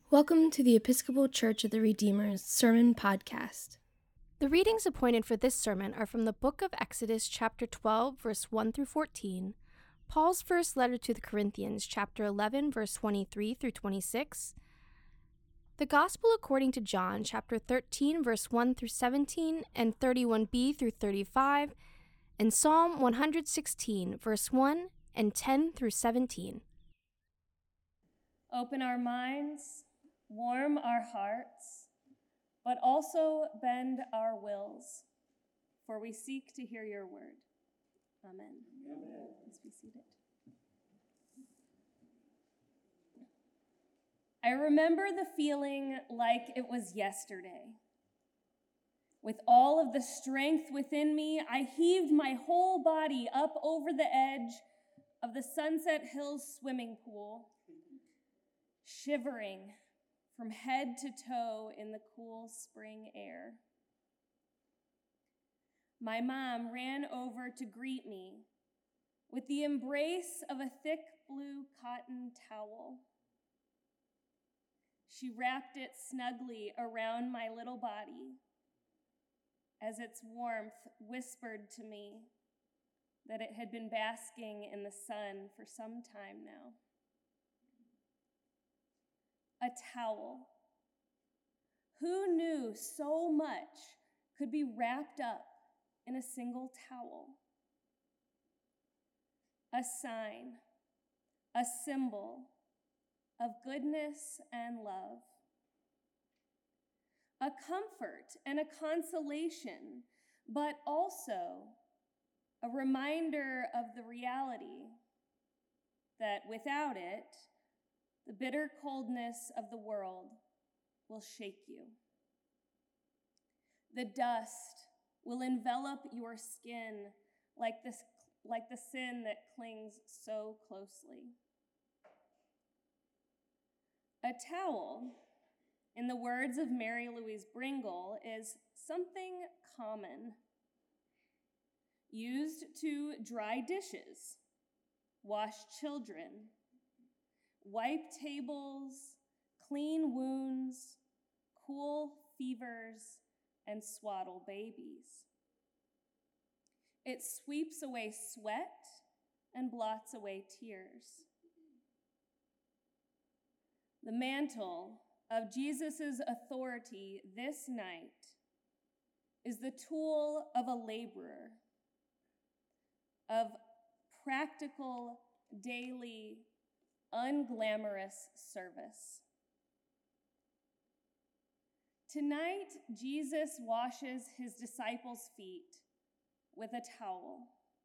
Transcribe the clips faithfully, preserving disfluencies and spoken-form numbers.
Welcome to the Episcopal Church of the Redeemer's Sermon Podcast. The readings appointed for this sermon are from the book of Exodus, chapter twelve, verse one through fourteen, Paul's first letter to the Corinthians, chapter eleven, verse twenty-three through twenty-six, the Gospel according to John, chapter thirteen, verse one through seventeen, and thirty-one b through thirty-five, and Psalm one hundred sixteen, verse one and ten through seventeen. Open our minds, warm our hearts, but also bend our wills, for we seek to hear your word. Amen. Amen. Please be seated. I remember the feeling like it was yesterday. With all of the strength within me, I heaved my whole body up over the edge of the Sunset Hills swimming pool, shivering from head to toe in the cool spring air. My mom ran over to greet me with the embrace of a thick blue cotton towel. She wrapped it snugly around my little body as its warmth whispered to me that it had been basking in the sun for some time now. A towel. Who knew so much could be wrapped up in a single towel? A sign, a symbol of goodness and love. A comfort and a consolation, but also a reminder of the reality that without it, the bitter coldness of the world will shake you. The dust will envelop your skin like this, like the sin that clings so closely. A towel, in the words of Mary Louise Bringle, is something common, used to dry dishes, wash children, wipe tables, clean wounds, cool fevers, and swaddle babies. It sweeps away sweat and blots away tears. The mantle of Jesus' authority this night is the tool of a laborer, of practical, daily, unglamorous service. Tonight, Jesus washes his disciples' feet with a towel.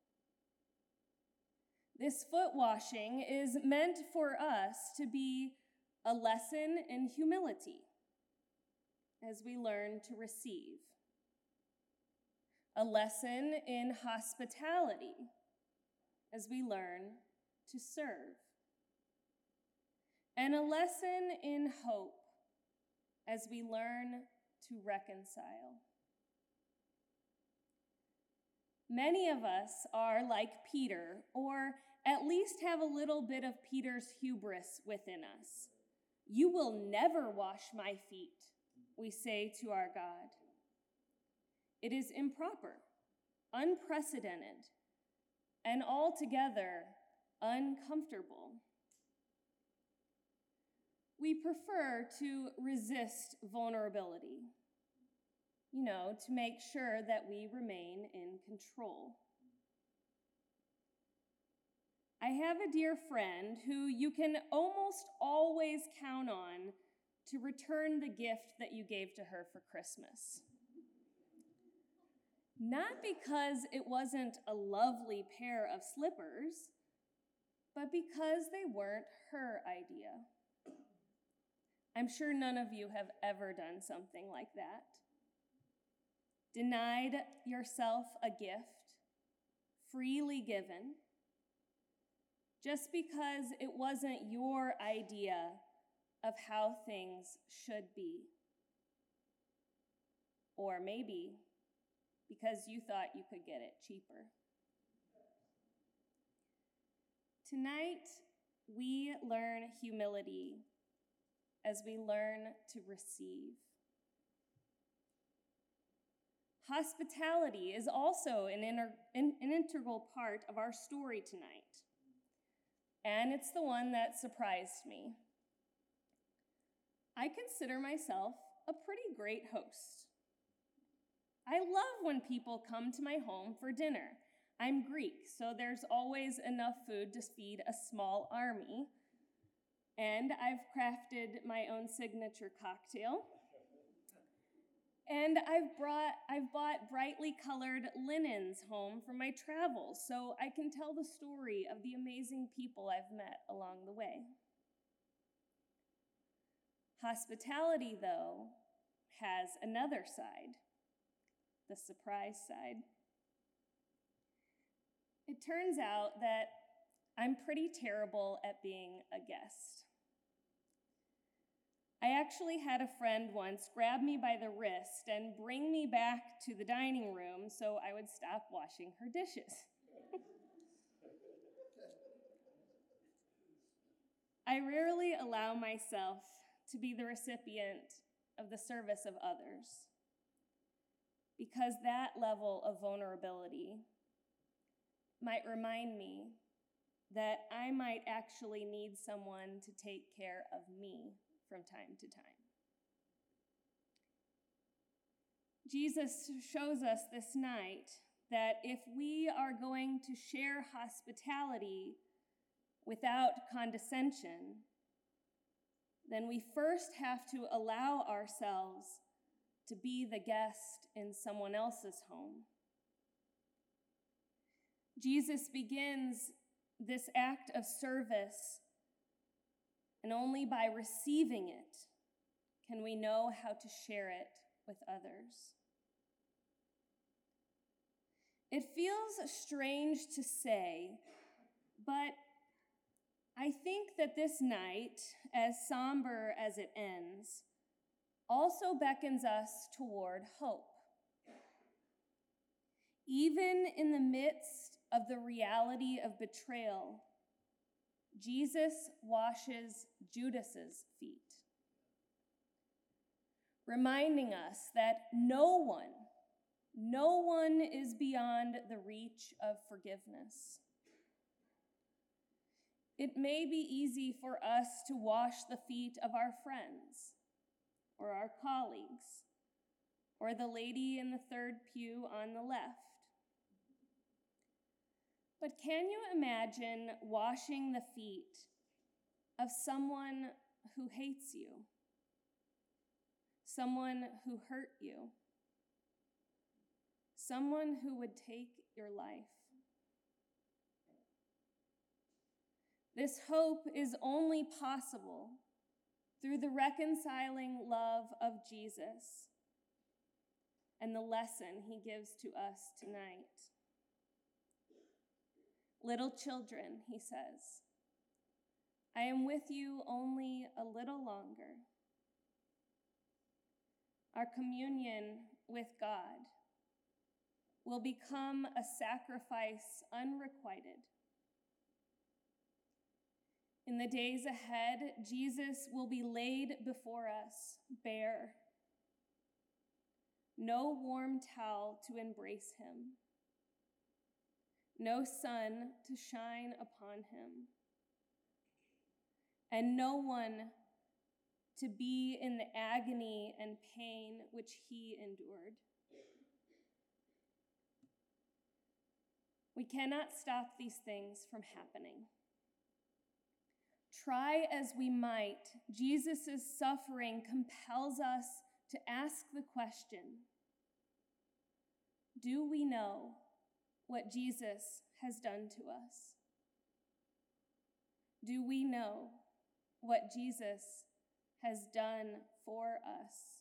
This foot washing is meant for us to be a lesson in humility as we learn to receive, a lesson in hospitality as we learn to serve, and a lesson in hope as we learn to reconcile. Many of us are like Peter, or at least have a little bit of Peter's hubris within us. You will never wash my feet, we say to our God. It is improper, unprecedented, and altogether uncomfortable. We prefer to resist vulnerability, you know, to make sure that we remain in control. I have a dear friend who you can almost always count on to return the gift that you gave to her for Christmas. Not because it wasn't a lovely pair of slippers, but because they weren't her idea. I'm sure none of you have ever done something like that. Denied yourself a gift, freely given, just because it wasn't your idea of how things should be. Or maybe because you thought you could get it cheaper. Tonight, we learn humility as we learn to receive. Hospitality is also an, inter- an integral part of our story tonight, and it's the one that surprised me. I consider myself a pretty great host. I love when people come to my home for dinner. I'm Greek, so there's always enough food to feed a small army, and I've crafted my own signature cocktail. And I've brought, I've bought brightly colored linens home from my travels so I can tell the story of the amazing people I've met along the way. Hospitality, though, has another side, the surprise side. It turns out that I'm pretty terrible at being a guest. I actually had a friend once grab me by the wrist and bring me back to the dining room so I would stop washing her dishes. I rarely allow myself to be the recipient of the service of others because that level of vulnerability might remind me that I might actually need someone to take care of me from time to time. Jesus shows us this night that if we are going to share hospitality without condescension, then we first have to allow ourselves to be the guest in someone else's home. Jesus begins this act of service, and only by receiving it can we know how to share it with others. It feels strange to say, but I think that this night, as somber as it ends, also beckons us toward hope. Even in the midst of the reality of betrayal, Jesus washes Judas's feet, reminding us that no one, no one is beyond the reach of forgiveness. It may be easy for us to wash the feet of our friends, or our colleagues, or the lady in the third pew on the left. But can you imagine washing the feet of someone who hates you, someone who hurt you, someone who would take your life? This hope is only possible through the reconciling love of Jesus and the lesson he gives to us tonight. Little children, he says, I am with you only a little longer. Our communion with God will become a sacrifice unrequited. In the days ahead, Jesus will be laid before us bare. No warm towel to embrace him. No sun to shine upon him. And no one to be in the agony and pain which he endured. We cannot stop these things from happening. Try as we might, Jesus' suffering compels us to ask the question, do we know what Jesus has done to us? Do we know what Jesus has done for us?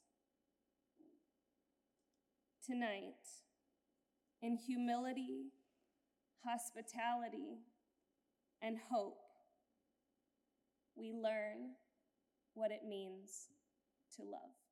Tonight, in humility, hospitality, and hope, we learn what it means to love.